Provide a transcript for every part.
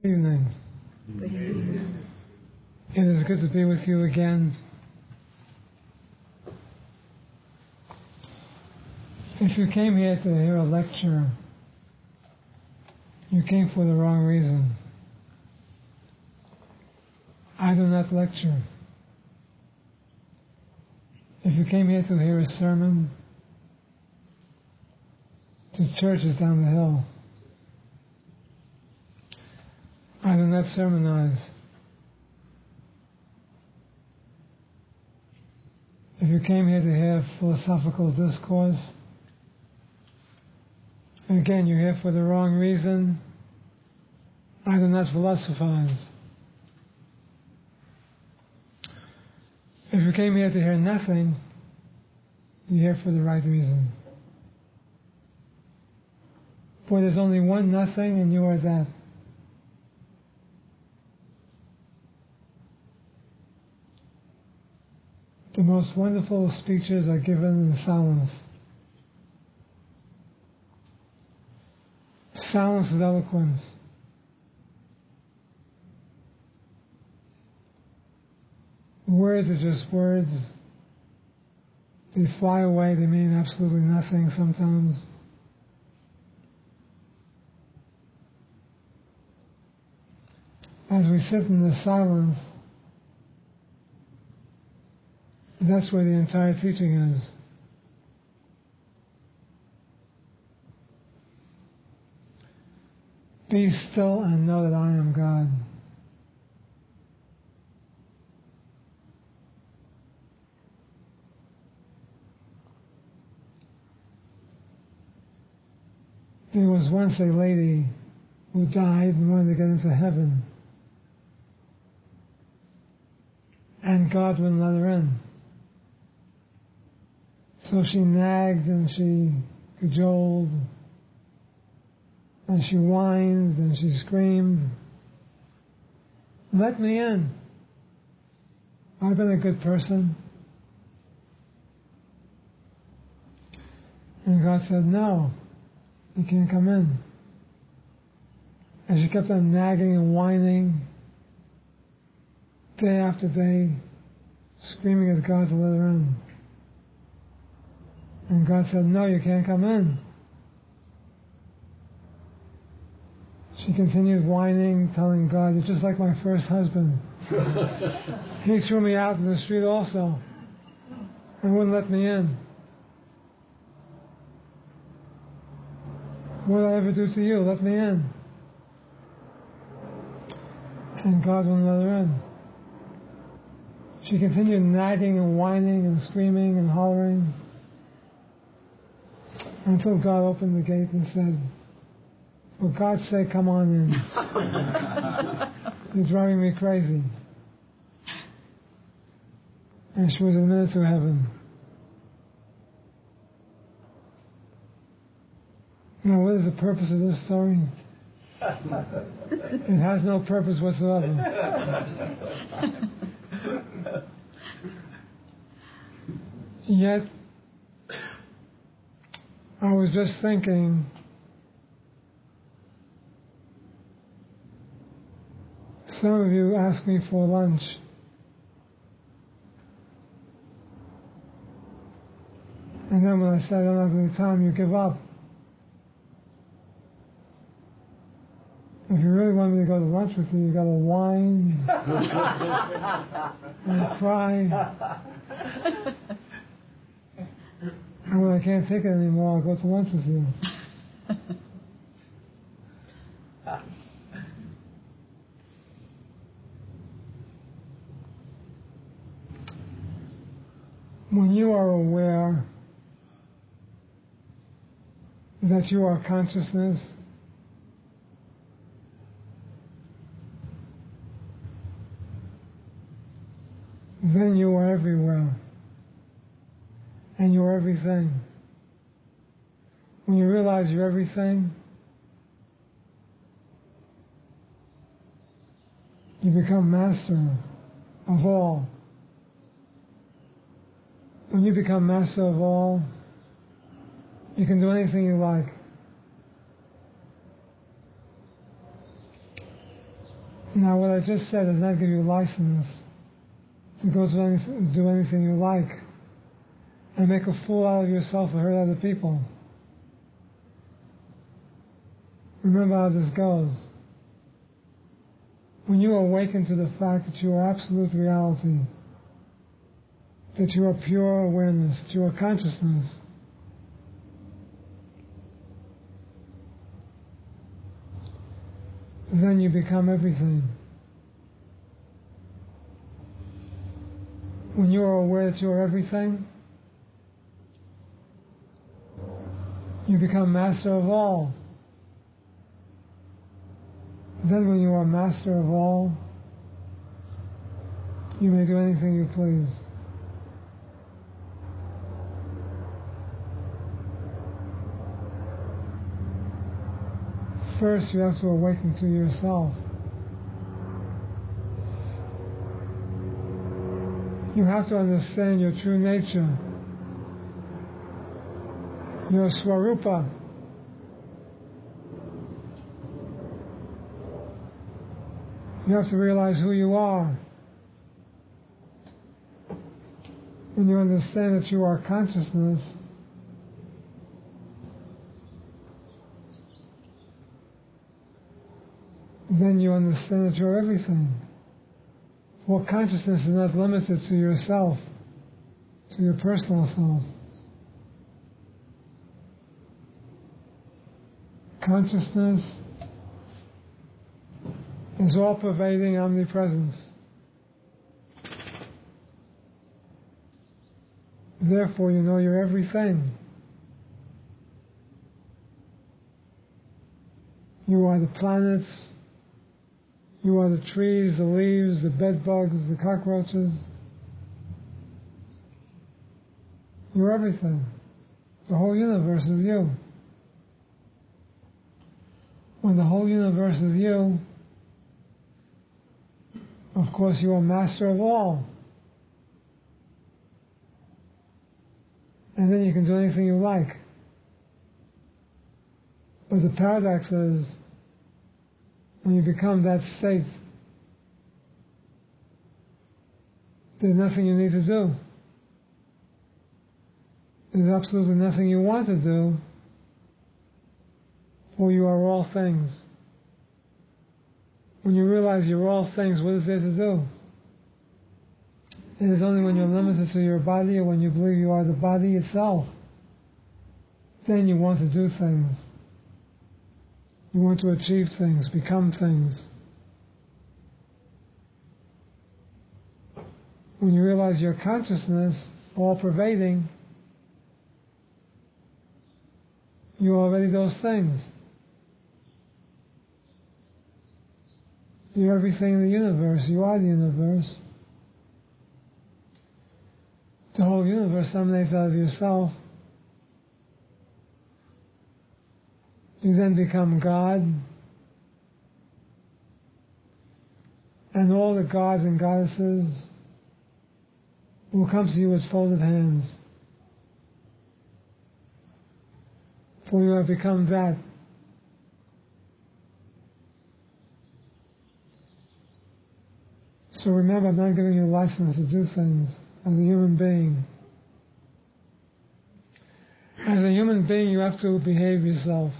Good evening. Good evening. It is good to be with you again. If you came here to hear a lecture, you came for the wrong reason. I do not lecture. If you came here to hear a sermon, the church is down the hill. I do not sermonize. If you came here to hear philosophical discourse, again, you're here for the wrong reason. I do not philosophize. If you came here to hear nothing, you're here for the right reason. For there's only one nothing, and you are that. The most wonderful speeches are given in silence. Silence is eloquence. Words are just words. They fly away, they mean absolutely nothing sometimes. As we sit in the silence, that's where the entire teaching is. Be still and know that I am God. There was once a lady who died and wanted to get into heaven. And God wouldn't let her in. So she nagged and she cajoled and she whined and she screamed, "Let me in. I've been a good person." And God said, "No, you can't come in." And she kept on nagging and whining, day after day, screaming at God to let her in. And God said, "No, you can't come in." She continued whining, telling God, "You're just like my first husband. He threw me out in the street also and wouldn't let me in. What did I ever do to you? Let me in." And God wouldn't let her in. She continued nagging and whining and screaming and hollering until God opened the gate and said, "For God's sake, come on in. You're driving me crazy." And she was admitted to heaven. Now, what is the purpose of this story? It has no purpose whatsoever. Yet, I was just thinking, some of you asked me for lunch. And then when I said I don't have any time, you give up. If you really want me to go to lunch with you, you got to whine and cry. And when I can't take it anymore, I'll go to lunch with you. When you are aware that you are consciousness, then you are everywhere. And you're everything. When you realize you're everything, you become master of all. When you become master of all, you can do anything you like. Now, what I just said does not give you license to go do anything you like and make a fool out of yourself or hurt other people. Remember how this goes. When you awaken to the fact that you are absolute reality, that you are pure awareness, that you are consciousness, then you become everything. When you are aware that you are everything, you become master of all. Then when you are master of all, you may do anything you please. First, you have to awaken to yourself. You have to understand your true nature, your swarupa. You have to realize who you are. When you understand that you are consciousness, then you understand that you're everything. For consciousness is not limited to yourself, to your personal self. Consciousness is all-pervading omnipresence. Therefore, you know you're everything. You are the planets, you are the trees, the leaves, the bed bugs, the cockroaches. You're everything. The whole universe is you. When the whole universe is you, of course you are master of all. And then you can do anything you like. But the paradox is, when you become that state, there's nothing you need to do. There's absolutely nothing you want to do, for you are all things. When you realize you're all things, what is there to do? It is only when you're limited to your body or when you believe you are the body itself, then you want to do things. You want to achieve things, become things. When you realize your consciousness, all-pervading, you're already those things. You're everything in the universe. You are the universe. The whole universe emanates out of yourself. You then become God. And all the gods and goddesses will come to you with folded hands. For you have become that. So remember, I'm not giving you a license to do things as a human being. As a human being, you have to behave yourself.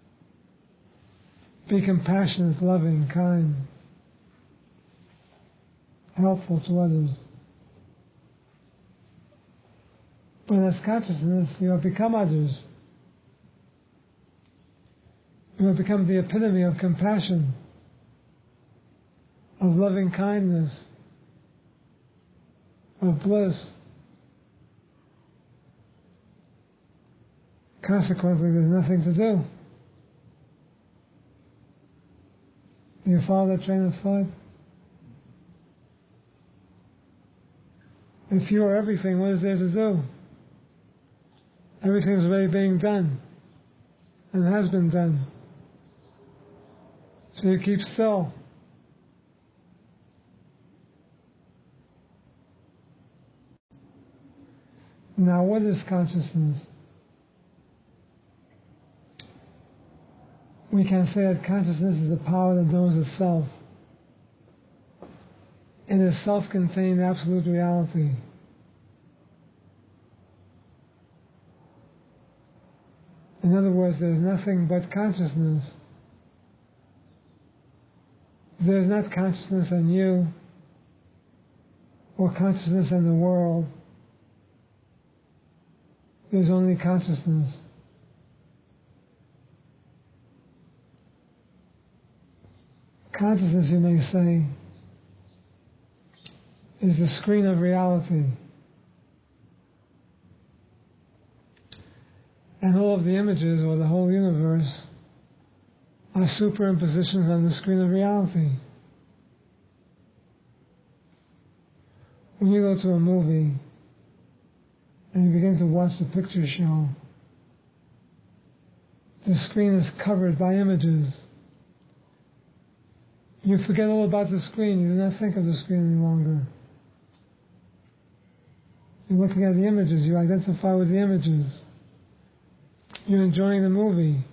Be compassionate, loving, kind, helpful to others. But as consciousness, you have become others. You have become the epitome of compassion, of loving kindness, of bliss. Consequently, there's nothing to do. Do you follow that train of thought? If you are everything, what is there to do? Everything is already being done and has been done. So you keep still. Now, what is consciousness? We can say that consciousness is the power that knows itself. in a self-contained absolute reality. In other words, there's nothing but consciousness. There's not consciousness in you or consciousness in the world. There's only consciousness. Consciousness, you may say, is the screen of reality. And all of the images, or the whole universe, are superimpositions on the screen of reality. When you go to a movie and you begin to watch the picture show, the screen is covered by images. You forget all about the screen. You do not think of the screen any longer. You're looking at the images. You identify with the images. You're enjoying the movie.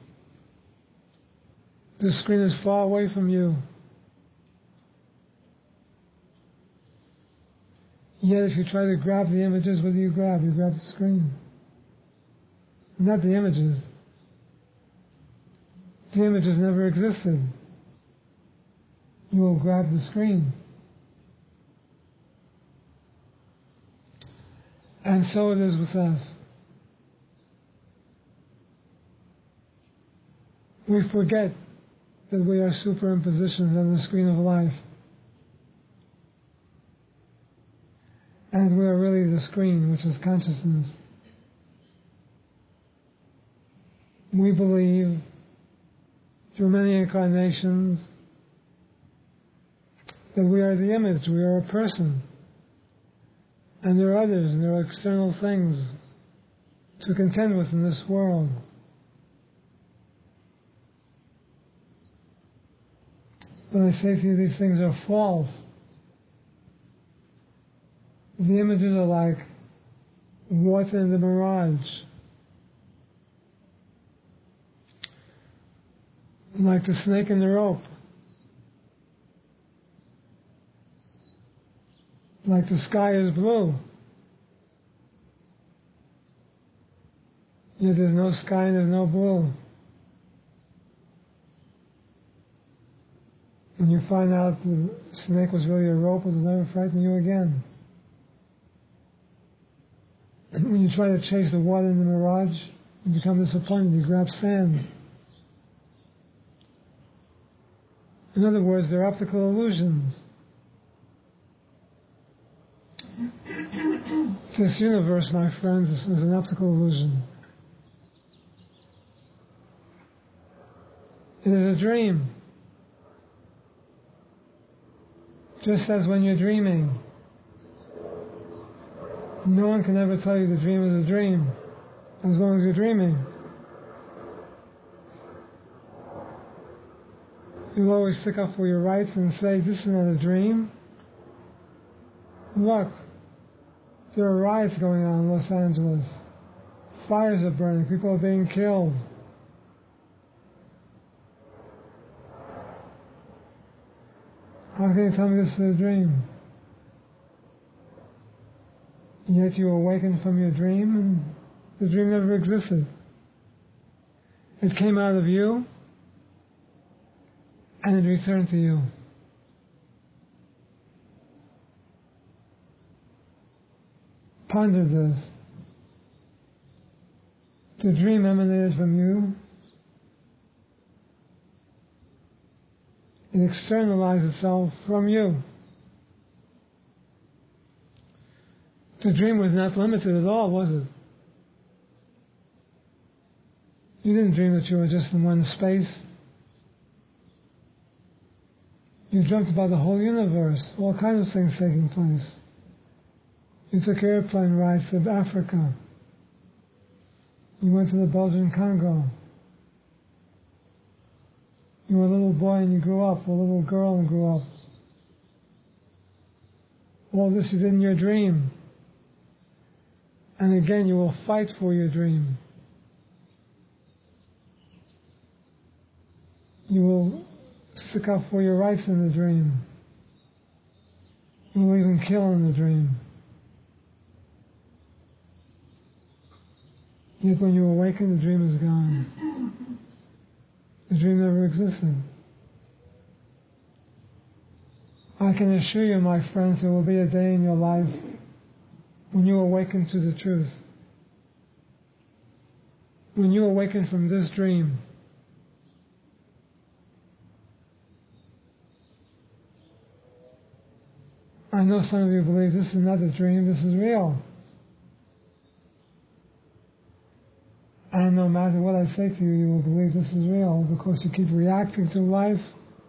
The screen is far away from you. Yet if you try to grab the images, what do you grab? You grab the screen. Not the images. The images never existed. You will grab the screen. And so it is with us. We forget that we are superimpositions on the screen of life. And we are really the screen, which is consciousness. We believe through many incarnations that we are the image, we are a person. And there are others, and there are external things to contend with in this world. But I say to you, these things are false. The images are like water in the mirage. Like the snake in the rope. Like the sky is blue. Yet there's no sky and there's no blue. When you find out the snake was really a rope, it will never frighten you again. When you try to chase the water in the mirage, you become disappointed. You grab sand. In other words, they're optical illusions. This universe, my friends, is an optical illusion. It is a dream. Just as when you're dreaming, no one can ever tell you the dream is a dream, as long as you're dreaming. You'll always stick up for your rights and say, this is not a dream. Look, there are riots going on in Los Angeles. Fires are burning. People are being killed. How can you tell me this is a dream? Yet you awakened from your dream, and the dream never existed. It came out of you, and it returned to you. Ponder this. The dream emanated from you. It externalized itself from you. The dream was not limited at all, was it? You didn't dream that you were just in one space. You dreamt about the whole universe, all kinds of things taking place. You took airplane rides to Africa. You went to the Belgian Congo. You were a little boy and you grew up, or a little girl and grew up. All this is in your dream. And again, you will fight for your dream. You will stick up for your rights in the dream. You will even kill in the dream. Yet when you awaken, the dream is gone. The dream never existed. I can assure you, my friends, there will be a day in your life when you awaken to the truth. When you awaken from this dream, I know some of you believe this is not a dream, this is real. And no matter what I say to you, you will believe this is real because you keep reacting to life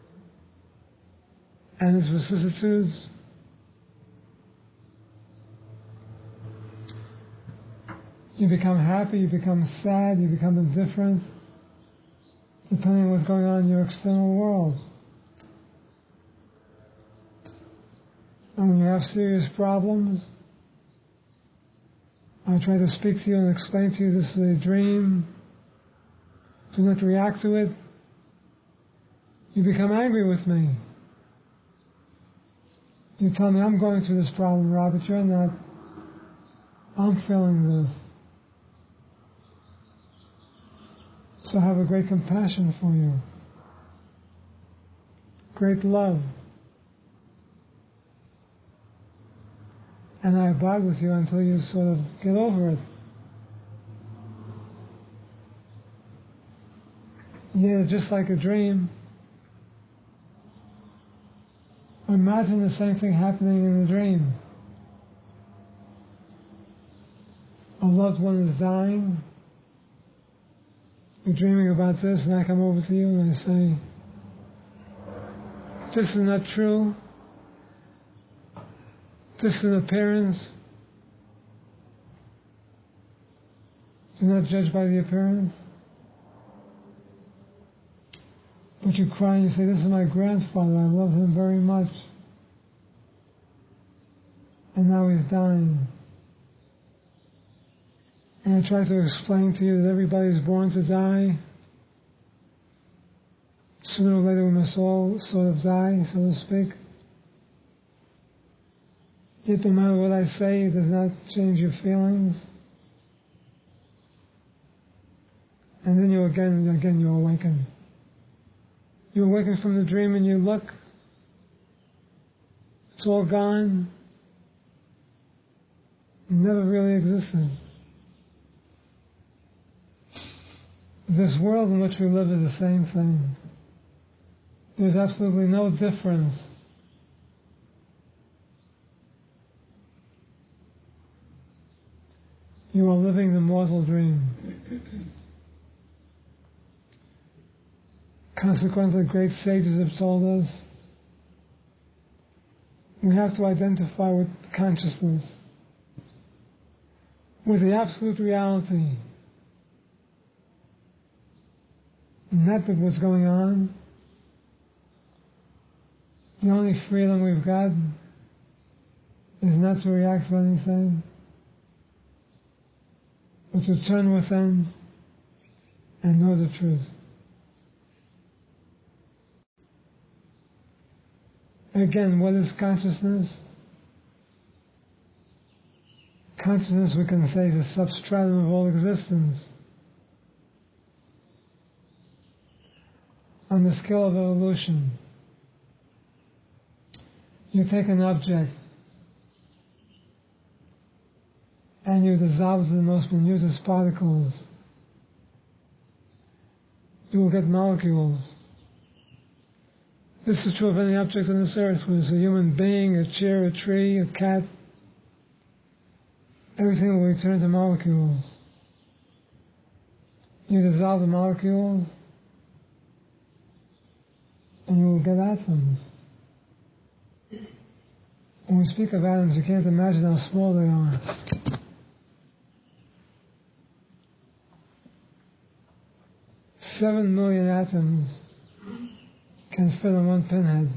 and its vicissitudes. You become happy, you become sad, you become indifferent, depending on what's going on in your external world. And when you have serious problems, I try to speak to you and explain to you this is a dream. Do not react to it. You become angry with me. You tell me, I'm going through this problem, Robert, you're not. I'm feeling this. So I have a great compassion for you. Great love. And I abide with you until you sort of get over it. Yeah, just like a dream. Imagine the same thing happening in a dream. A loved one is dying. You're dreaming about this, and I come over to you and I say, this is not true. This is an appearance. Do not judge by the appearance. But you cry and you say, this is my grandfather. I love him very much. And now he's dying. And I try to explain to you that everybody's born to die. Sooner or later we must all sort of die, so to speak. Yet no matter what I say, it does not change your feelings. And then you again you awaken. You awaken from the dream and you look. It's all gone. It never really existed. This world in which we live is the same thing. There's absolutely no difference. You are living the mortal dream. Consequently, great sages have told us we have to identify with consciousness, with the absolute reality, not with what's going on. The only freedom we've got is not to react to anything, but to turn within and know the truth. Again, what is consciousness? Consciousness, we can say, is a substratum of all existence. On the scale of evolution, you take an object and you dissolve it in the most minutest particles. You will get molecules. This is true of any object on this earth, whether it's a human being, a chair, a tree, a cat. Everything will return to molecules. You dissolve the molecules and you will get atoms. When we speak of atoms, you can't imagine how small they are. Seven million atoms can fit on one pinhead.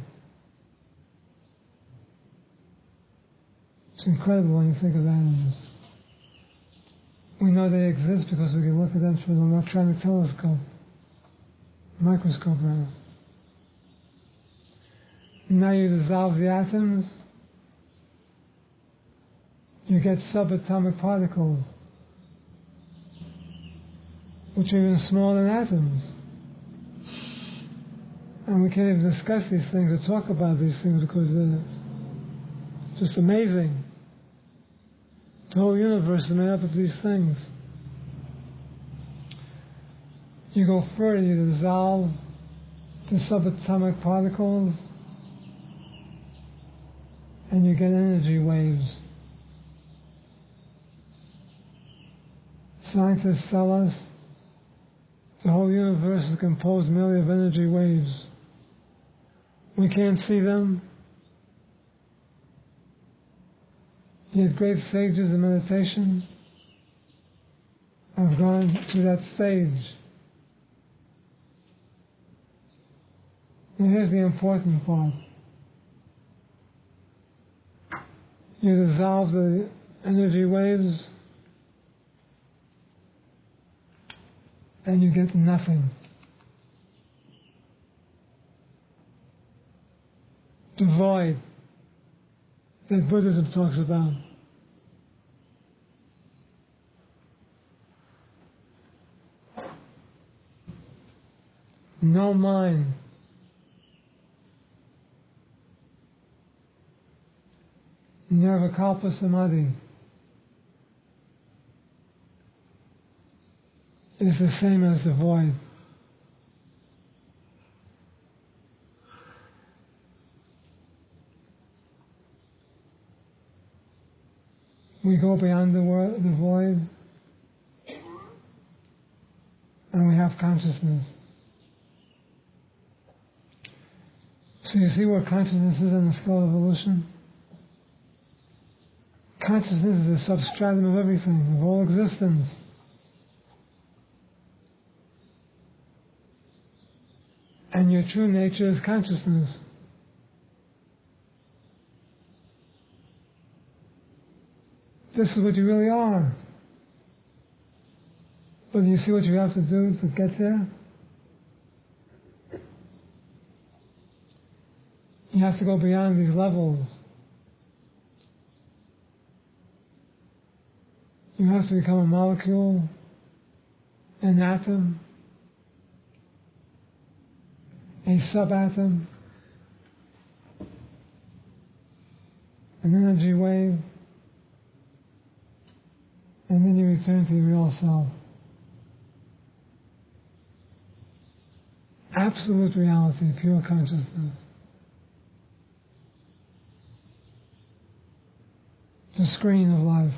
It's incredible when you think of atoms. We know they exist because we can look at them through the electronic telescope, microscope rather. Now you dissolve the atoms you get subatomic particles, which are even smaller than atoms. And we can't even discuss these things or talk about these things because they're just amazing. The whole universe is made up of these things. You go further, you dissolve the subatomic particles, and you get energy waves. Scientists tell us the whole universe is composed merely of energy waves. We can't see them, yet great sages in meditation have gone to that stage. And here's the important part. You dissolve the energy waves and you get nothing. The void that Buddhism talks about. No mind. Nirvikalpa Samadhi is the same as the void. We go beyond the void and we have consciousness. So you see where consciousness is on the scale of evolution? Consciousness is the substratum of everything, of all existence. And your true nature is consciousness. This is what you really are. But you see what you have to do to get there? You have to go beyond these levels. You have to become a molecule, an atom, a subatom, an energy wave, and then you return to your real self. Absolute reality, pure consciousness. The screen of life.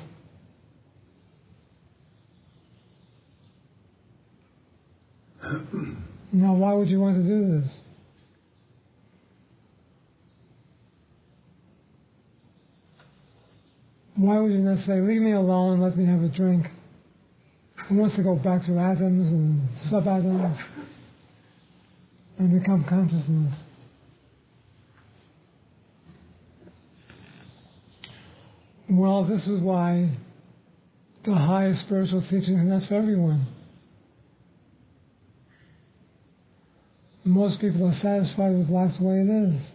Now, why would you want to do this? Why would you not say, leave me alone, let me have a drink? Who wants to go back to atoms and subatoms and become consciousness? Well, this is why the highest spiritual teaching is not for everyone. Most people are satisfied with life the way it is.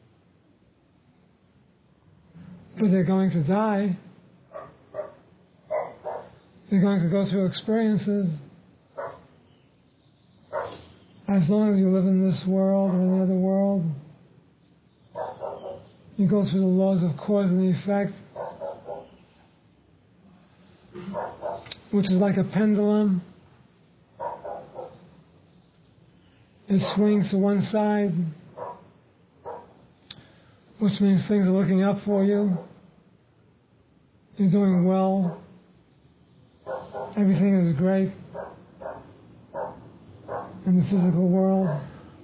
But they're going to die. They're going to go through experiences. As long as you live in this world or any other world, you go through the laws of cause and effect, which is like a pendulum. It swings to one side, which means things are looking up for you. You're doing well. Everything is great in the physical world.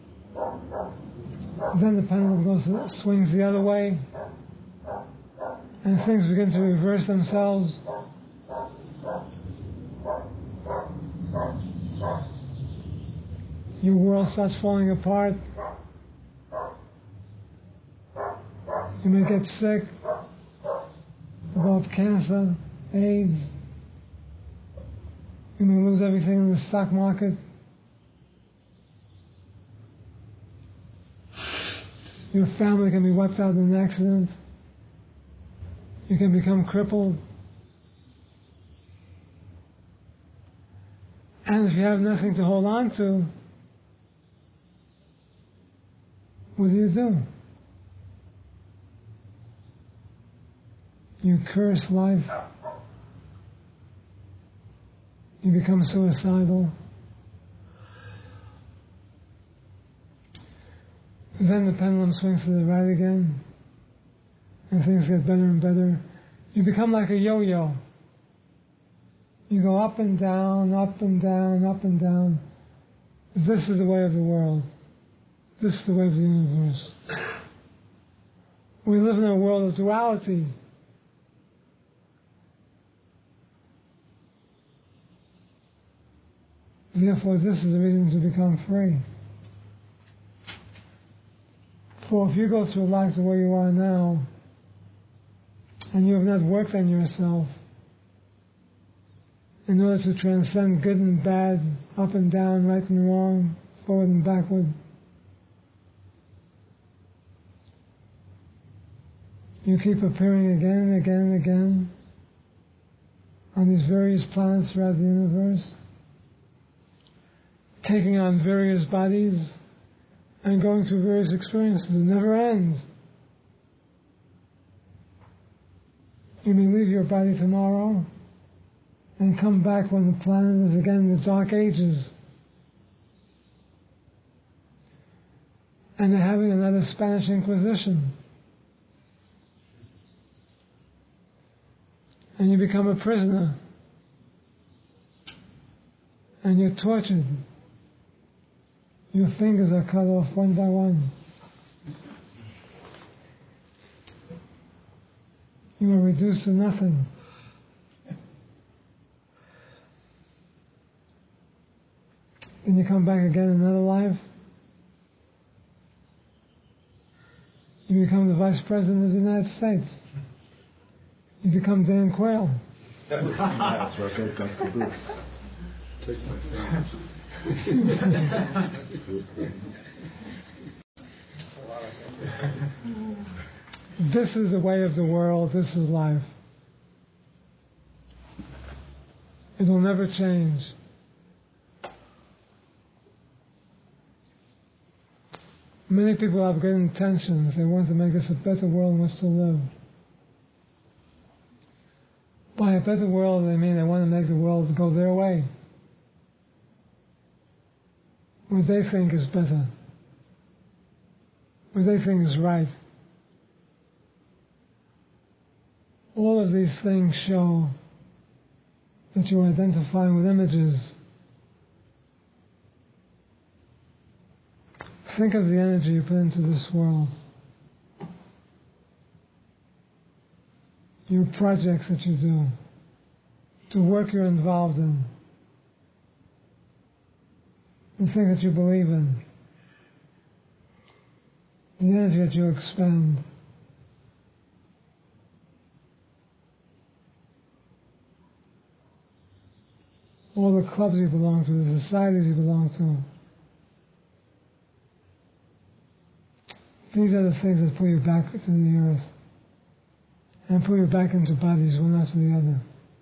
Then the pendulum swings the other way, and things begin to reverse themselves. Your world starts falling apart. You may get sick, develop cancer, AIDS. You may lose everything in the stock market. Your family can be wiped out in an accident. You can become crippled. And if you have nothing to hold on to, what do? You curse life. You become suicidal. Then the pendulum swings to the right again, and things get better and better. You become like a yo-yo. You go up and down, up and down, up and down. This is the way of the world. This is the way of the universe. We live in a world of duality. Therefore, this is the reason to become free. For if you go through life the way you are now, and you have not worked on yourself in order to transcend good and bad, up and down, right and wrong, forward and backward, you keep appearing again and again and again on these various planets throughout the universe, taking on various bodies and going through various experiences. It never ends. You may leave your body tomorrow and come back when the planet is again in the Dark Ages. And they're having another Spanish Inquisition. And you become a prisoner. And you're tortured. Your fingers are cut off one by one. You are reduced to nothing. Then you come back again in another life. You become the Vice President of the United States. You become Dan Quayle. That's what I said, come to do. Take my fingers. This is the way of the world. This is life. It will never change. Many people have good intentions. They want to make this a better world in which to live. By a better world, they mean they want to make the world go their way. What they think is better. What they think is right. All of these things show that you are identifying with images. Think of the energy you put into this world. Your projects that you do. The work you're involved in. The thing that you believe in. The energy that you expend. All the clubs you belong to, the societies you belong to. These are the things that pull you back to the earth and pull you back into bodies one after the other.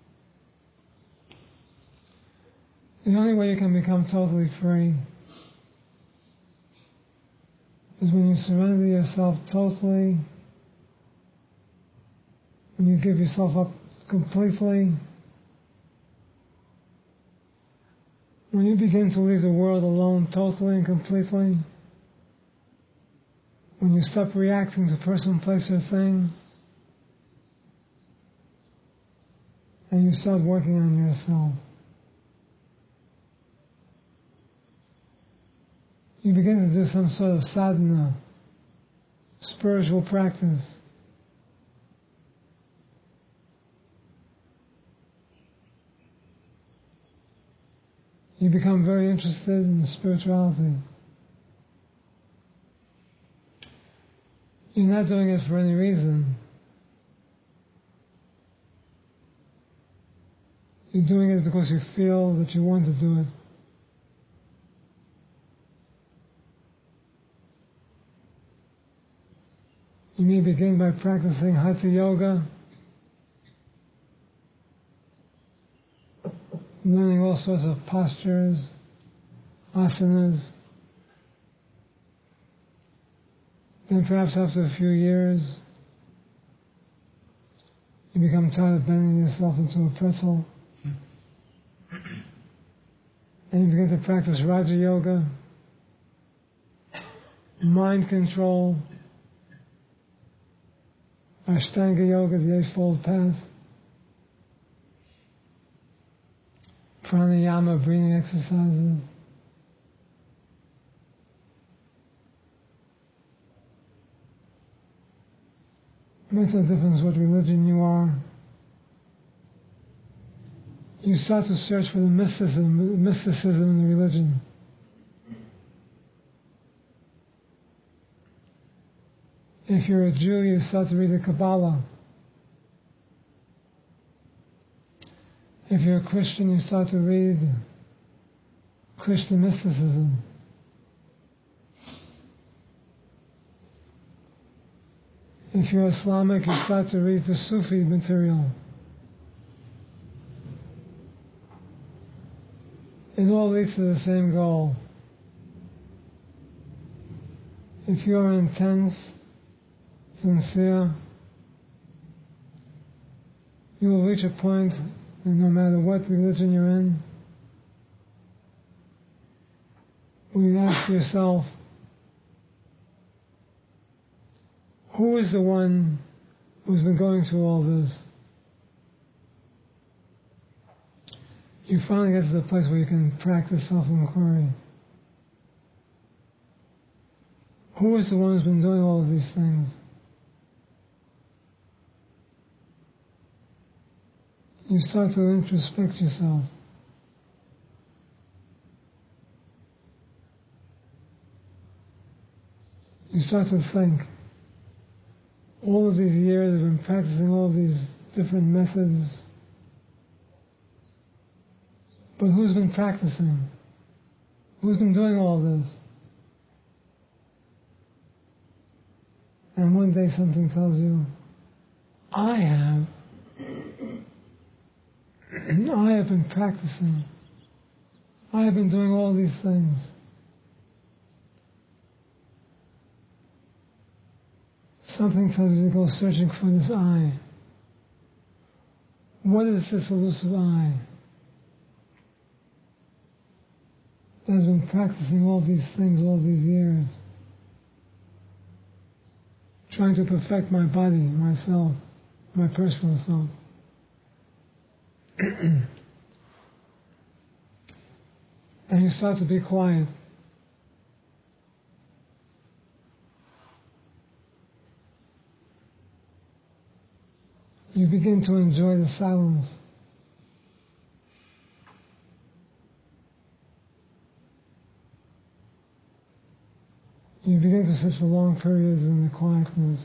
The only way you can become totally free is when you surrender yourself totally, when you give yourself up completely, when you begin to leave the world alone totally and completely, when you stop reacting to person, place, or thing, and you start working on yourself. You begin to do some sort of sadhana, spiritual practice. You become very interested in spirituality. You're not doing it for any reason. You're doing it because you feel that you want to do it. You may begin by practicing Hatha Yoga, learning all sorts of postures, asanas. Then perhaps after a few years, you become tired of bending yourself into a pretzel. And you begin to practice Raja Yoga, mind control, Ashtanga Yoga, the Eightfold Path, pranayama, breathing exercises. It makes no difference what religion you are. You start to search for the mysticism in the religion. If you're a Jew, you start to read the Kabbalah. If you're a Christian, you start to read Christian mysticism. If you're Islamic, you start to read the Sufi material. It all leads to the same goal. If you're intense, sincere, you will reach a point, and no matter what religion you're in, where you ask yourself, who is the one who's been going through all this? You finally get to the place where you can practice self-inquiry. Who is the one who's been doing all of these things? You start to introspect yourself. You start to think. All of these years I've been practicing all of these different methods. But who's been practicing? Who's been doing all this? And one day something tells you, I have. I have been practicing. I have been doing all these things. Something tells you to go searching for this I. What is this elusive I that has been practicing all these things all these years? Trying to perfect my body, myself, my personal self. And you start to be quiet. You begin to enjoy the silence. You begin to sit for long periods in the quietness.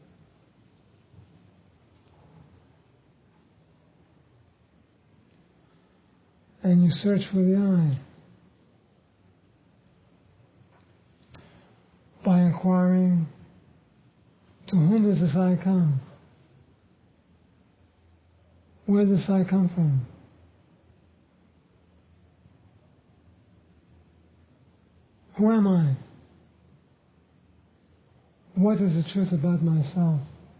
And you search for the I. By inquiring, to whom does this I come? Where does this I come from? Who am I? What is the truth about myself?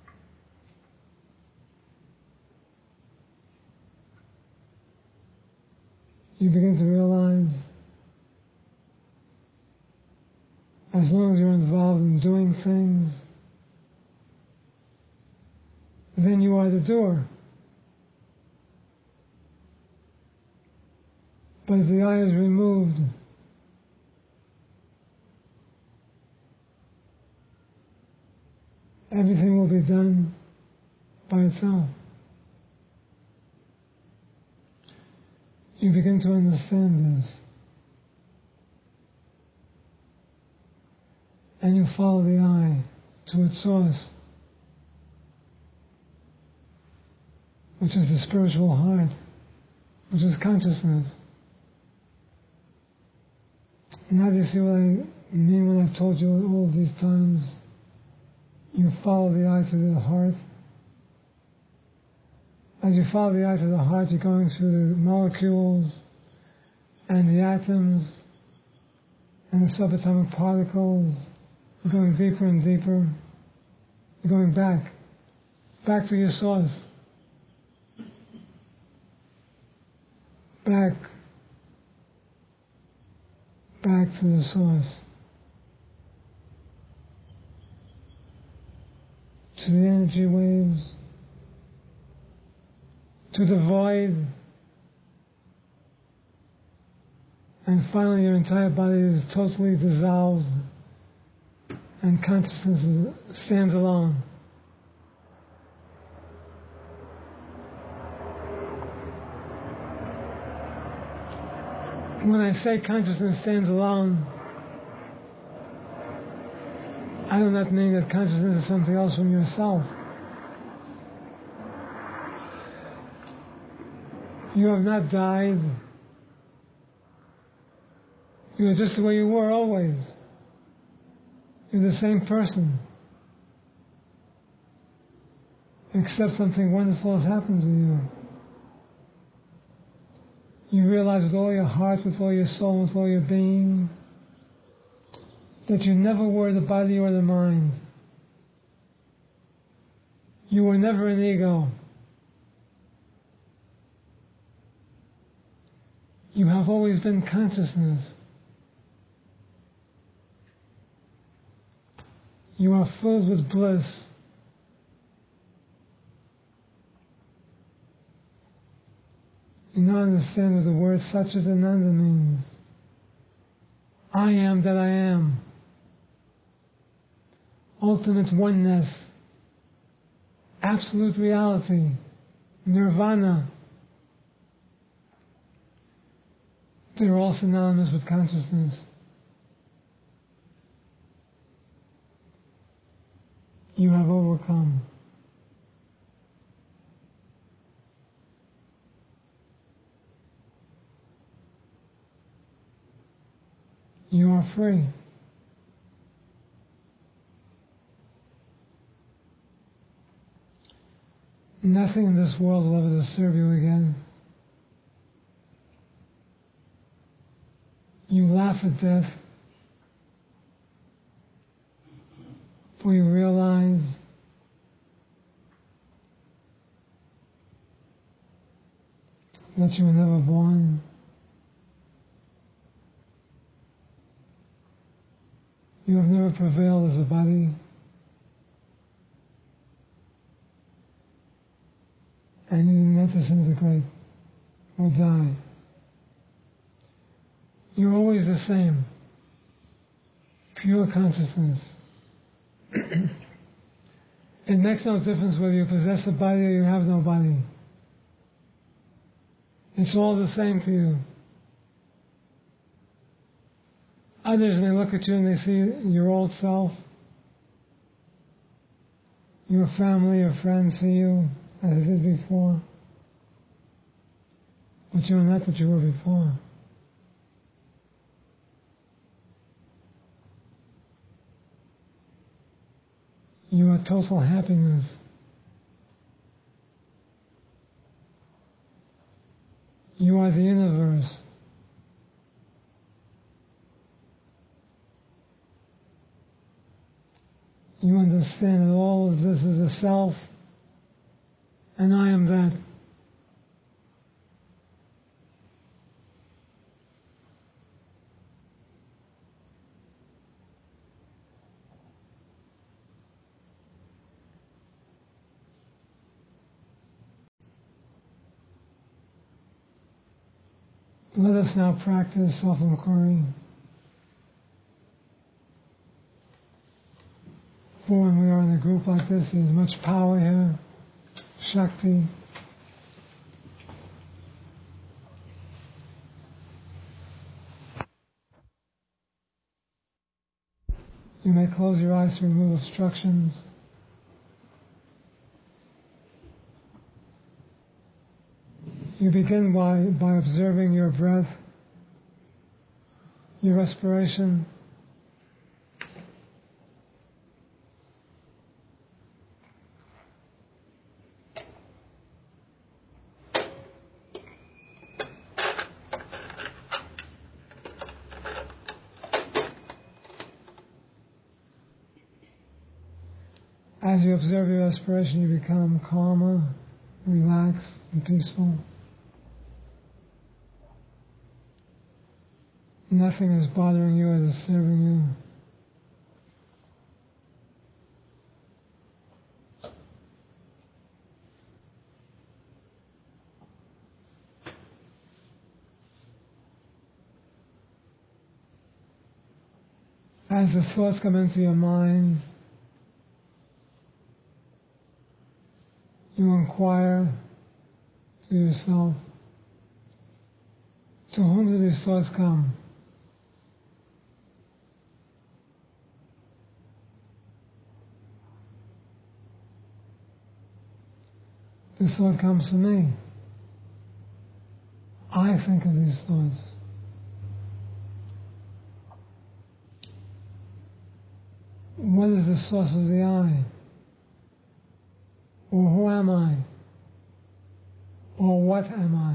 You begin to realize, as long as you're involved in doing things, then you are the doer. But if the I is removed, everything will be done by itself. You begin to understand this. And you follow the I to its source, which is the spiritual heart, which is consciousness. Now do you see what I mean when I've told you all of these times? You follow the I to the heart, As you follow the eye to the heart, you're going through the molecules and the atoms and the subatomic particles. You're going deeper and deeper. You're going back to your source. Back to the source. To the energy waves. To the void. And finally your entire body is totally dissolved and consciousness stands alone. When I say consciousness stands alone, I do not mean that consciousness is something else from yourself. You have not died. You are just the way you were always. You're the same person. Except something wonderful has happened to you. You realize with all your heart, with all your soul, with all your being, that you never were the body or the mind. You were never an ego. You have always been consciousness. You are filled with bliss. You now understand what the word Satchitananda means. I am that I am. Ultimate oneness. Absolute reality. Nirvana. They're all synonymous with consciousness. You have overcome. You are free. Nothing in this world will ever disturb you again. You laugh at death, for you realize that you were never born. You have never prevailed as a body. And you didn't not disintegrate or die. You're always the same. Pure consciousness. It makes no difference whether you possess a body or you have no body. It's all the same to you. Others may look at you and they see your old self. Your family, your friends see you as it did before. But you're not what you were before. You are total happiness. You are the universe. You understand that all of this is a self, and I am that. Let us now practice self-inquiry. For when we are in a group like this, there's much power here, Shakti. You may close your eyes to remove obstructions. You begin by observing your breath, your respiration. As you observe your respiration, you become calmer, relaxed, and peaceful. Nothing is bothering you or disturbing you. As the thoughts come into your mind, you inquire to yourself, to whom do these thoughts come? This thought comes to me. I think of these thoughts. What is the source of the I? Or who am I? Or what am I?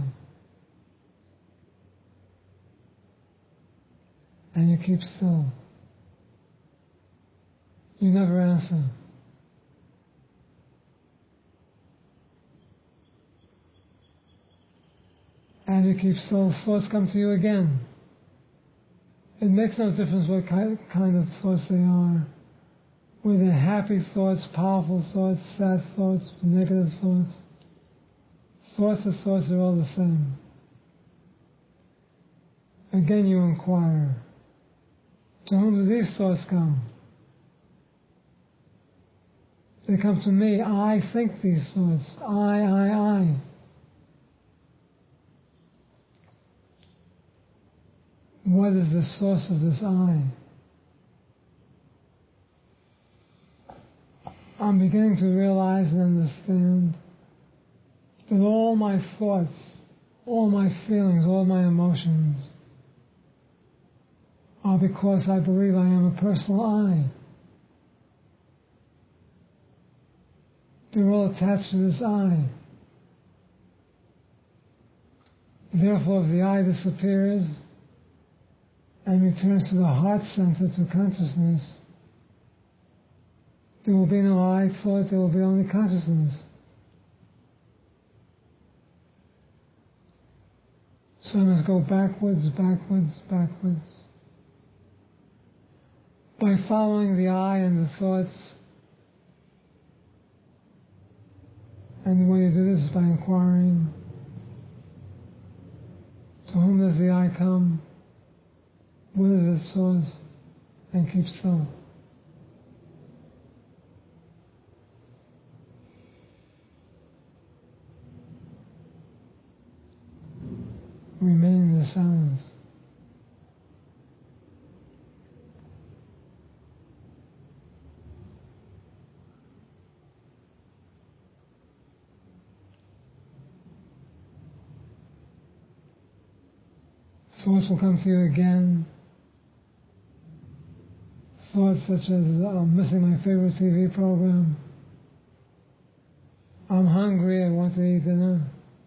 And you keep still. You never answer. As you keep still, thoughts come to you again. It makes no difference what kind of thoughts they are. Whether they're happy thoughts, powerful thoughts, sad thoughts, negative thoughts. Thoughts are thoughts, they're all the same. Again you inquire, to whom do these thoughts come? They come to me. I think these thoughts. I. What is the source of this I? I'm beginning to realize and understand that all my thoughts, all my feelings, all my emotions are because I believe I am a personal I. They're all attached to this I. Therefore, if the I disappears and returns to the heart center, to consciousness, there will be no I thought, there will be only consciousness. So I must go backwards. By following the I and the thoughts, and the way you do this is by inquiring, to whom does the I come? What is its source? And keep still. Remain in the silence. Thoughts will come to you again. Thoughts such as, I'm missing my favorite TV program. I'm hungry, I want to eat dinner.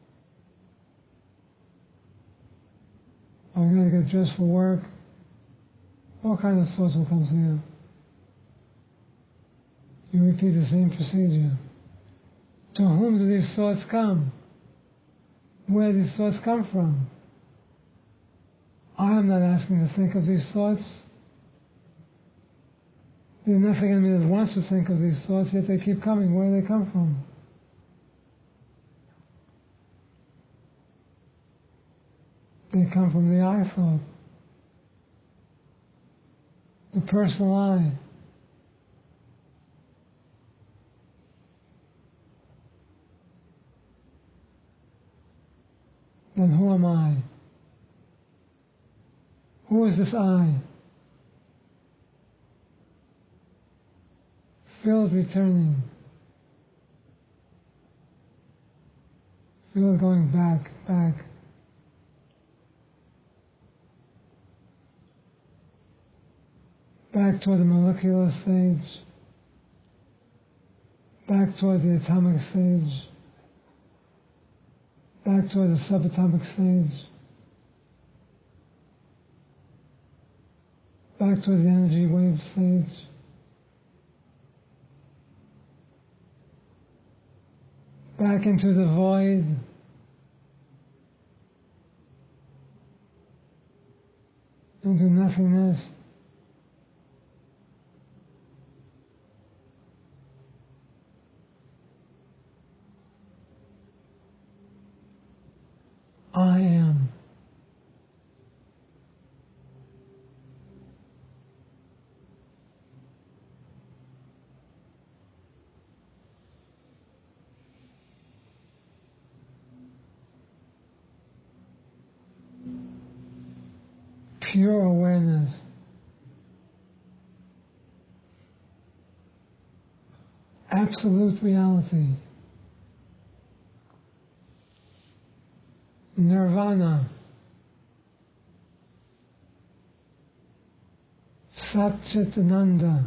I'm going to get dressed for work. All kinds of thoughts will come to you. You repeat the same procedure. To whom do these thoughts come? Where do these thoughts come from? I am not asking to think of these thoughts. There's nothing in me that wants to think of these thoughts, yet they keep coming. Where do they come from? They come from the I thought. The personal I. Then who am I? Who is this I? Feel it returning. Feel it going back. Back toward the molecular stage. Back toward the atomic stage. Back toward the subatomic stage. Back toward the energy wave stage. back into the void, into nothingness. I am. Pure awareness. Absolute reality. Nirvana. Satchitananda.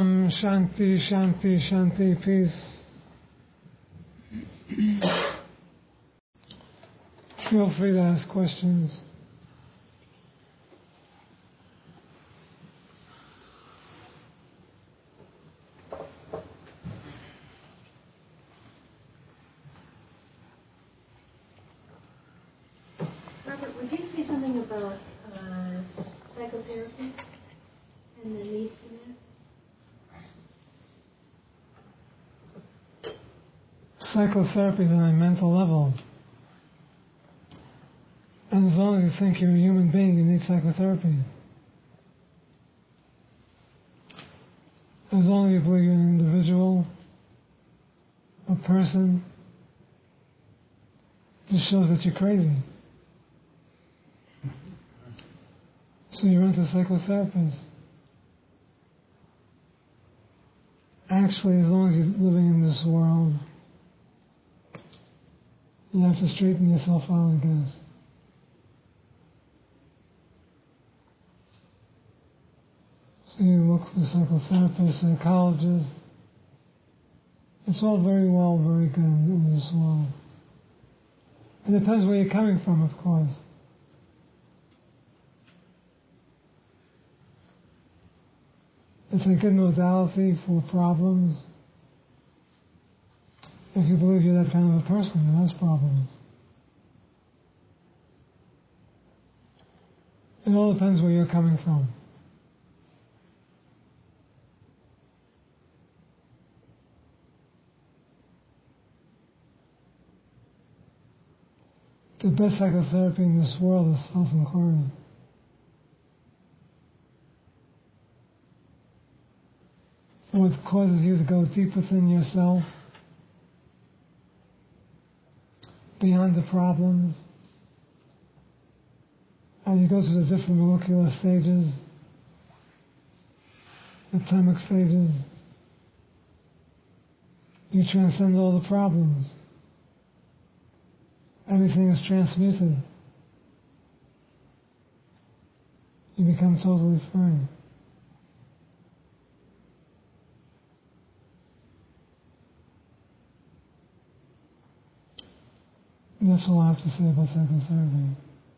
Om Shanti, Shanti, Shanti, peace. Feel free to ask questions. Robert, would you say something about psychotherapy and the need for that? Psychotherapy is on a mental level. And as long as you think you're a human being, you need psychotherapy. As long as you believe you're an individual, a person, this shows that you're crazy. So you run to a psychotherapist. Actually, as long as you're living in this world, you have to straighten yourself out, I guess. So you look for psychotherapists, psychologists. It's all very well, very good in this world. It depends where you're coming from, of course. It's a good modality for problems. If you believe you're that kind of a person who has problems. It all depends where you're coming from. The best psychotherapy in this world is self-inquiry. What causes you to go deep within yourself, beyond the problems, and you go through the different molecular stages, atomic stages, you transcend all the problems. Everything is transmuted. You become totally free. And that's all I have to say about psychotherapy.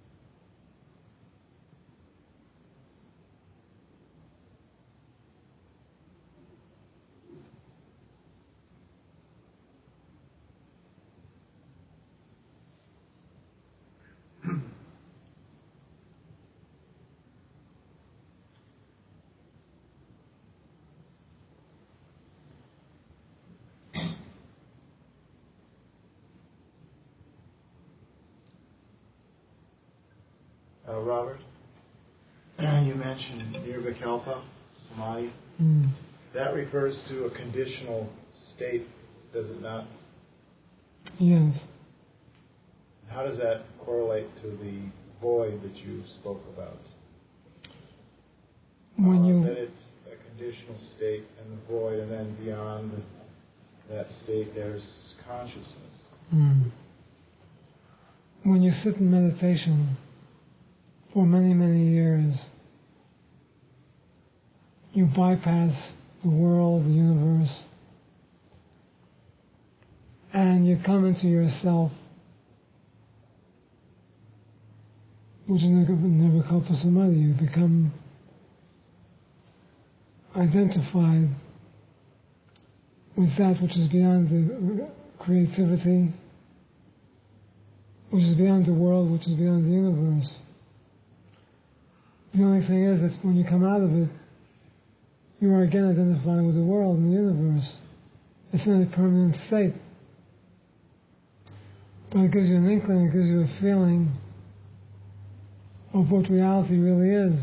Robert, you mentioned Nirvikalpa, Samadhi. That refers to a conditional state, does it not? Yes. How does that correlate to the void that you spoke about? That it's a conditional state and the void, and then beyond that state there's consciousness. When you sit in meditation for many, many years, you bypass the world, the universe, and you come into yourself, which is Nirvikalpa Samadhi. You become identified with that which is beyond the creativity, which is beyond the world, which is beyond the universe. The only thing is that when you come out of it, you are again identifying with the world and the universe. It's not a permanent state. But it gives you an inkling, it gives you a feeling of what reality really is.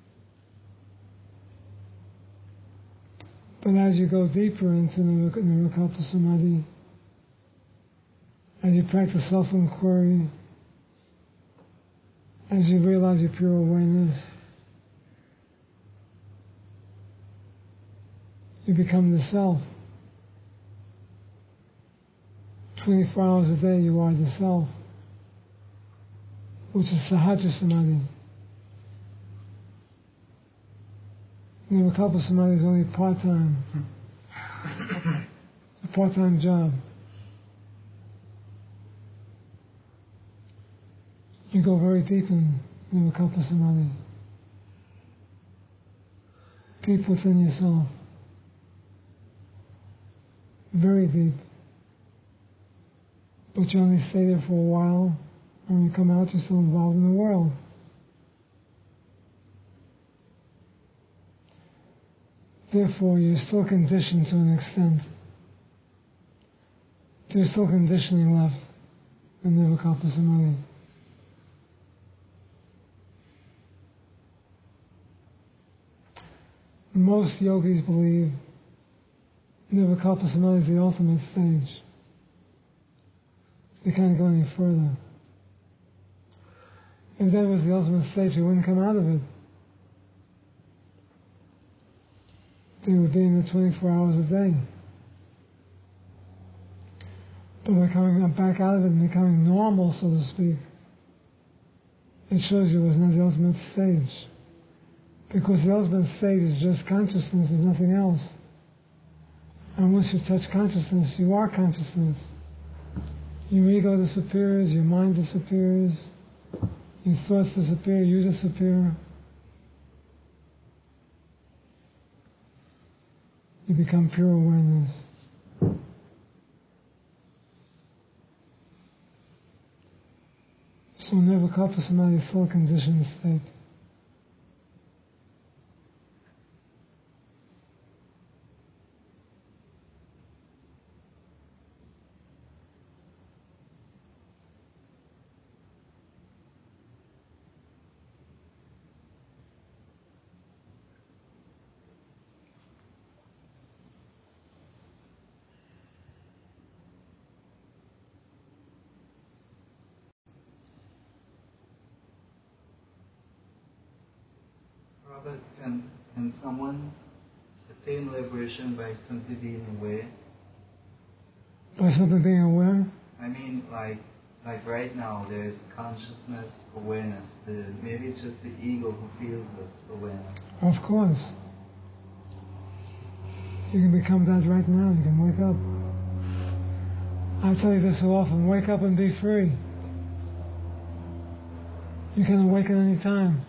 But as you go deeper into Nirvikalpa Samadhi, as you practice self-inquiry, as you realize your pure awareness, you become the self. 24 hours a day you are the self, which is Sahaja Samadhi, Nirvikalpa Samadhi is only part-time. It's a part-time job. You go very deep in Nirvikalpa Samadhi. Deep within yourself. Very deep. But you only stay there for a while. When you come out, you're still involved in the world. Therefore, you're still conditioned to an extent. There's still conditioning left in Nirvikalpa Samadhi. Most yogis believe Nirvikalpa Samadhi is the ultimate stage. They can't go any further. If that was the ultimate stage, they wouldn't come out of it. They would be in the 24 hours a day. But by coming back out of it and becoming normal, so to speak, it shows you it was not the ultimate stage. Because the ultimate stage is just consciousness, there's nothing else. And once you touch consciousness, you are consciousness. Your ego disappears, your mind disappears, your thoughts disappear, you disappear. You become pure awareness. So Nirvikalpa Samadhi is still a conditioned state. Robert, can someone attain liberation by simply being aware? By simply being aware? I mean, like right now, there's consciousness, awareness. Maybe it's just the ego who feels this awareness. Of course. You can become that right now. You can wake up. I tell you this so often, wake up and be free. You can awaken any time.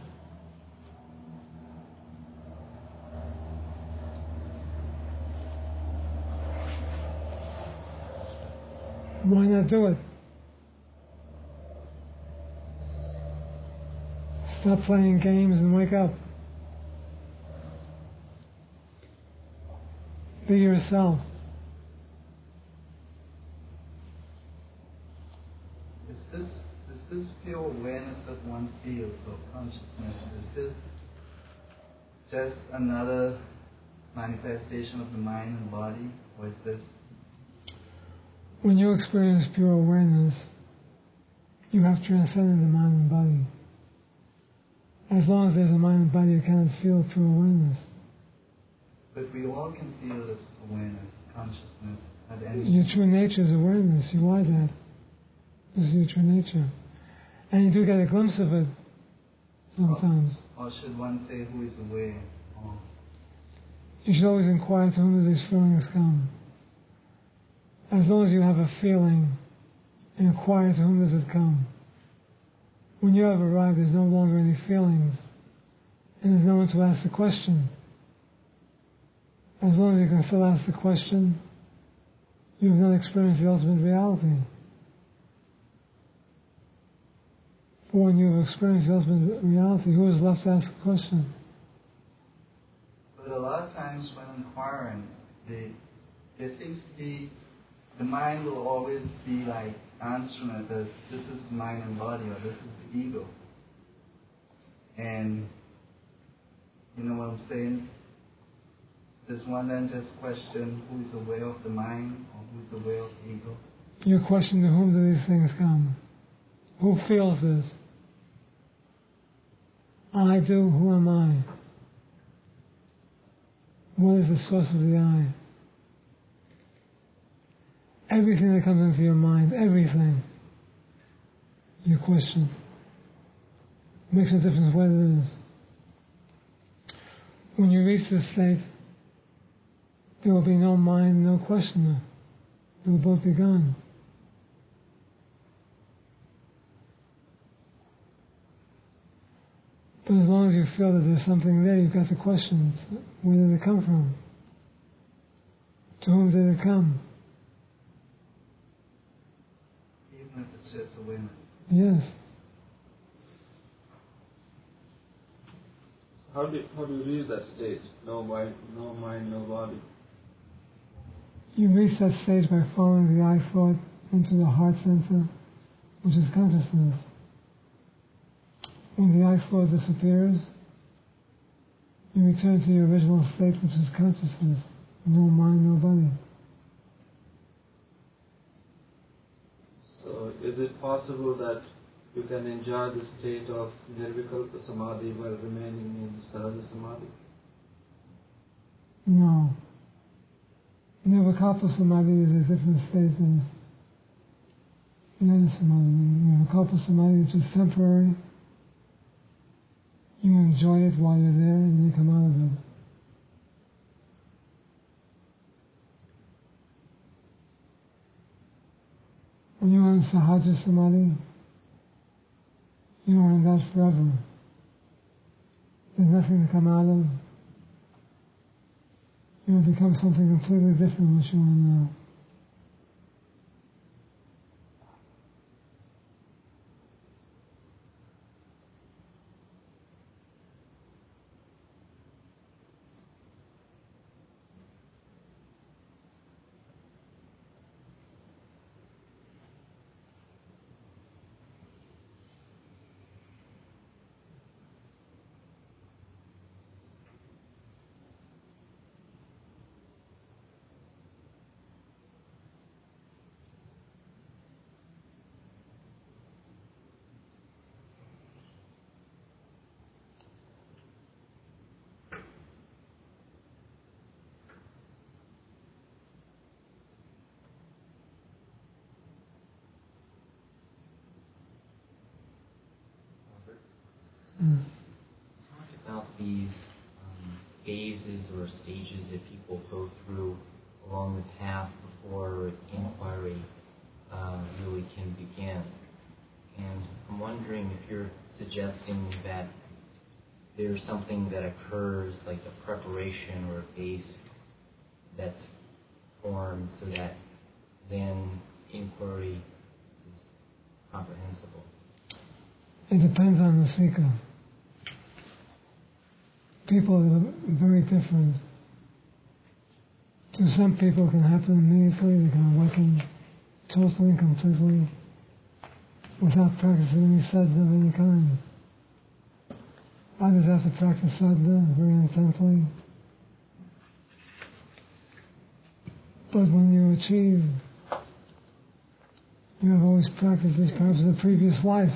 Why not do it? Stop playing games and wake up. Be yourself. Is this pure awareness that one feels, or consciousness? Is this just another manifestation of the mind and body, or is this? When you experience pure awareness, you have transcended the mind and body. As long as there's a mind and body, you cannot feel pure awareness. But we all can feel this awareness, consciousness at any. Your true nature is awareness. You are that. This is your true nature. And you do get a glimpse of it sometimes. Or should one say who is aware? Or you should always inquire to whom do these feelings come. As long as you have a feeling, inquire to whom does it come. When you have arrived, there's no longer any feelings, and there's no one to ask the question. As long as you can still ask the question, you have not experienced the ultimate reality. For when you have experienced the ultimate reality, who is left to ask the question? But a lot of times when inquiring, there seems to be, the mind will always be like answering it as this is the mind and body, or this is the ego. And you know what I'm saying? Does one then just question who is aware of the mind or who is aware of the ego? Your question, to whom do these things come? Who feels this? I do, who am I? What is the source of the I? Everything that comes into your mind, everything, you question. Makes no difference what it is. When you reach this state, there will be no mind, no questioner. They will both be gone. But as long as you feel that there's something there, you've got the questions. Where did it come from? To whom did it come? Even if it's just awareness. Yes. How do you reach that stage? No mind, no body. You reach that stage by following the I thought into the heart center, which is consciousness. When the I thought disappears, you return to your original state, which is consciousness. No mind, no body. So is it possible that you can enjoy the state of Nirvikalpa Samadhi while remaining in Sahaja Samadhi? No. Nirvikalpa Samadhi is a different state than Jnana Samadhi. Nirvikalpa Samadhi is just temporary. You enjoy it while you're there and then you come out of it. When you're in Sahaja Samadhi, you are in that forever. There's nothing to come out of. You will become something completely different than what you are now. Talk about these phases or stages that people go through along the path before inquiry really can begin. And I'm wondering if you're suggesting that there's something that occurs, like a preparation or a base that's formed so that then inquiry is comprehensible. It depends on the seeker. People are very different. To some people it can happen immediately, they can awaken totally and completely without practicing any sadhana of any kind. Others have to practice sadhana very intensely. But when you achieve, you have always practiced this perhaps in the previous life.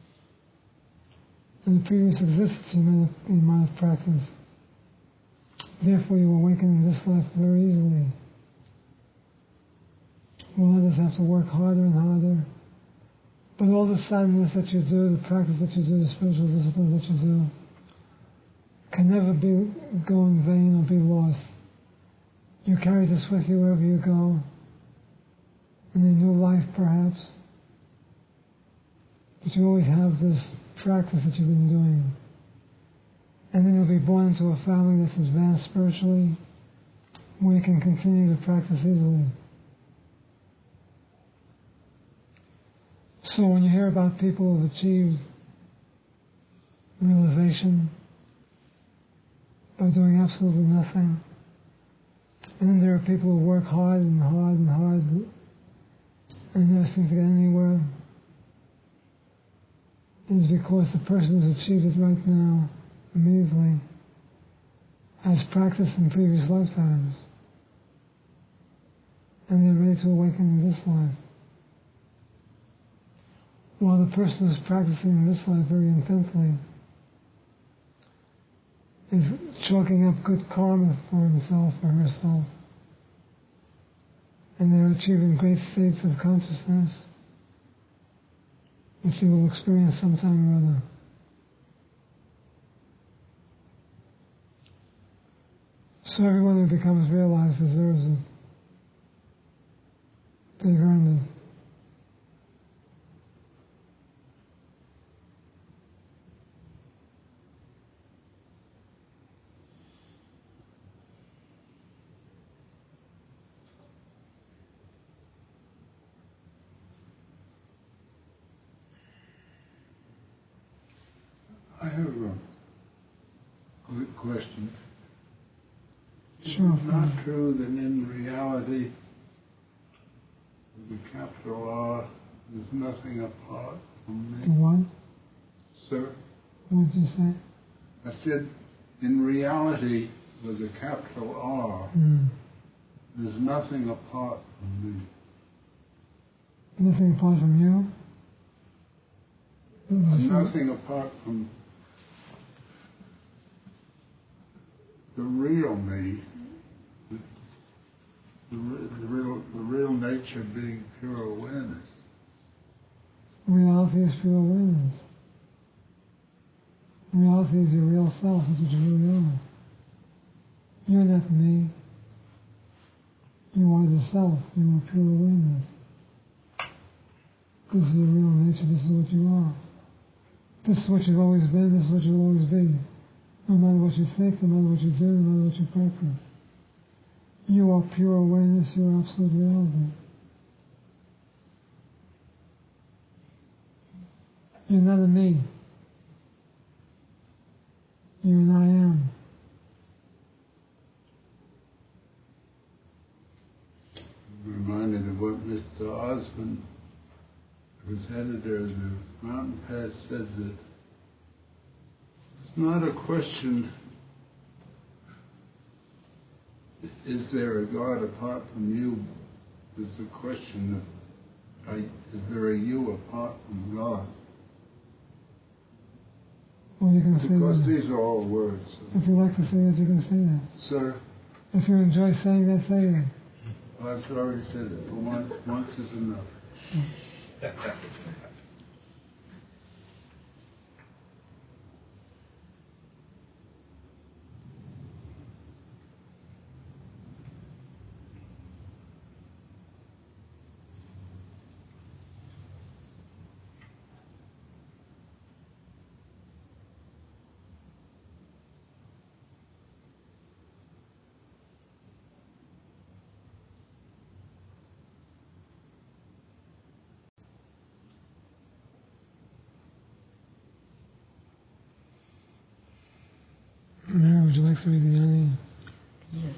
In the previous existence you might have practiced. Therefore you awaken in this life very easily. While others have to work harder and harder. But all the sadhana that you do, the practice that you do, the spiritual discipline that you do, can never go in vain or be lost. You carry this with you wherever you go, in a new life perhaps. But you always have this practice that you've been doing. And then you'll be born into a family that's advanced spiritually, where you can continue to practice easily. So when you hear about people who have achieved realization by doing absolutely nothing, and then there are people who work hard and hard and hard and never seem to get anywhere, it's because the person who's achieved it right now, immediately, has practiced in previous lifetimes. And they're ready to awaken in this life. While the person who's practicing in this life very intensely is chalking up good karma for himself or herself. And they're achieving great states of consciousness, which they will experience sometime or other. So everyone who becomes realized deserves it. They've earned it. I have a quick question. Sure. Is it not true that in reality, with the capital R, there's nothing apart from The me? what? Sir? What did you say? I said, in reality, with a capital R, there's nothing apart from me. Nothing apart from you? Nothing apart from the real me, the real nature being pure awareness. Reality is pure awareness. Reality is your real self, that's what you really are. You're not me. You are the self, you are pure awareness. This is your real nature, this is what you are. This is what you've always been, this is what you'll always be. No matter what you think, no matter what you do, no matter what you practice. You are pure awareness, you are absolute reality. You're not a me. You're an I am. I'm reminded of what Mr. Osmond, who's editor of the Mountain Path, said that it's not a question, is there a God apart from you? It's a question of, is there a you apart from God? Well, you can say Because that. these are all words. If you like to say that, you can say that. Sir? If you enjoy saying that, say that. I've already said it, but once is enough. Mary, would you like to read the Yanni? Yes,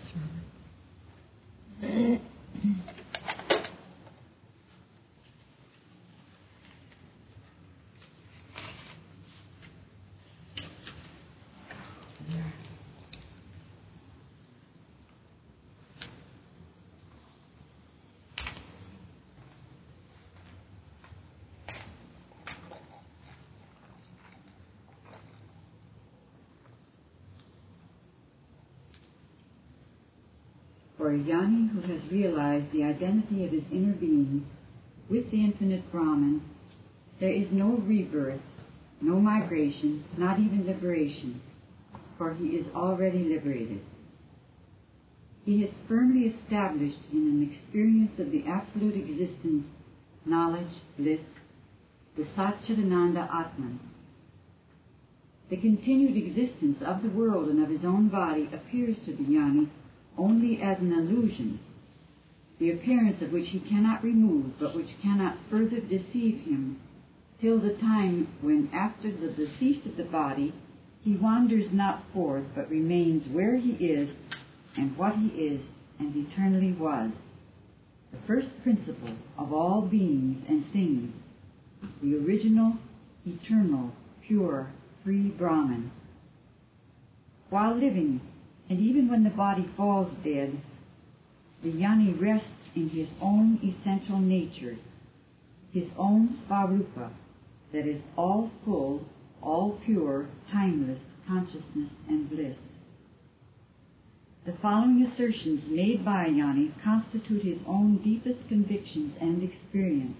For a Jnani who has realized the identity of his inner being with the infinite Brahman, there is no rebirth, no migration, not even liberation, for he is already liberated. He is firmly established in an experience of the absolute existence, knowledge, bliss, the Satchidananda Atman. The continued existence of the world and of his own body appears to the Jnani only as an illusion, the appearance of which he cannot remove, but which cannot further deceive him, till the time when, after the decease of the body, he wanders not forth, but remains where he is, and what he is, and eternally was, the first principle of all beings and things, the original, eternal, pure, free Brahman. While living, and even when the body falls dead, the Jnani rests in his own essential nature, his own Svarupa, that is all full, all pure, timeless consciousness and bliss. The following assertions made by a Jnani constitute his own deepest convictions and experience.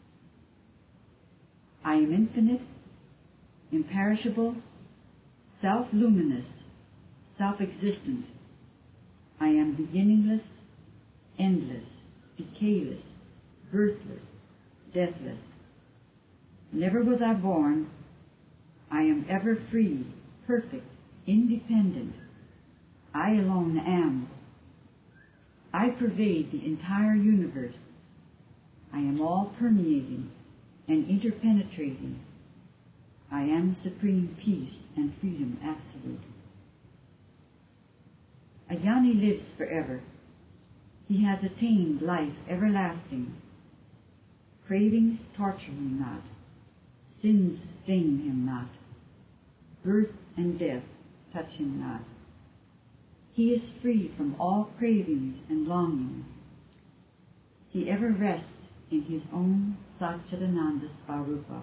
I am infinite, imperishable, self-luminous, self-existent, I am beginningless, endless, decayless, birthless, deathless. Never was I born. I am ever free, perfect, independent. I alone am. I pervade the entire universe. I am all permeating and interpenetrating. I am supreme peace and freedom absolute. A jnani lives forever. He has attained life everlasting. Cravings torture him not. Sins stain him not. Birth and death touch him not. He is free from all cravings and longings. He ever rests in his own Satchidananda Svarupa.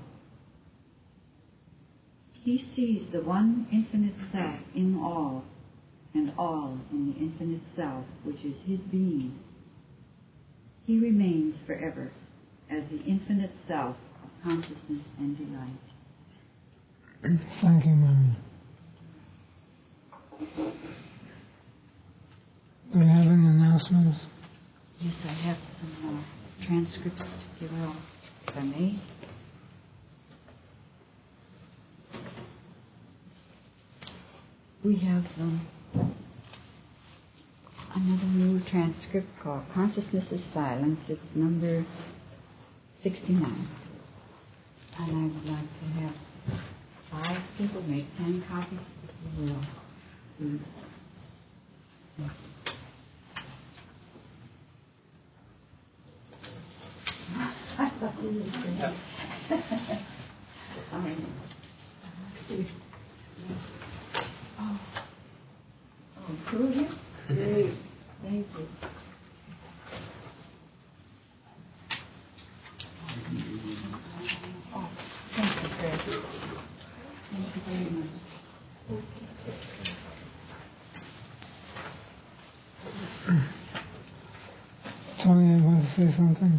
He sees the one infinite self in all, and all in the infinite self, which is his being. He remains forever as the infinite self of consciousness and delight. Thank you, Mami. Do we have any announcements? Yes, I have some transcripts to give out, if I may. We have another new transcript called Consciousness is Silence. It's number 69. And I would like to have 5 people make 10 copies, if you will. I thought you were saying that. Oh, cool. Great. Thank you. Oh, thank you, Fred. Thank you very much. Tony, I want to say something.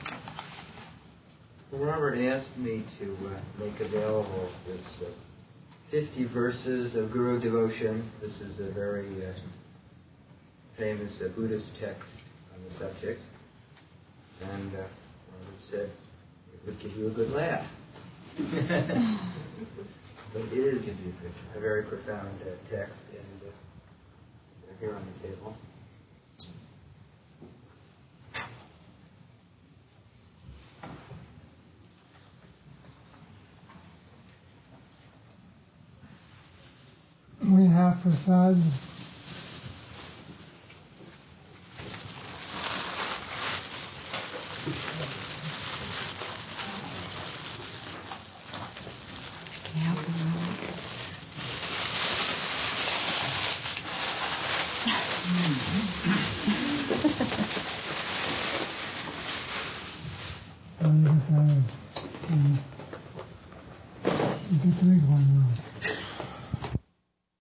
Robert asked me to make available this 50 verses of Guru devotion. This is a very famous Buddhist text on the subject. And Robert said it would give you a good laugh. But it is a very profound text, and they're here on the table. We have prasad. You get to make one now.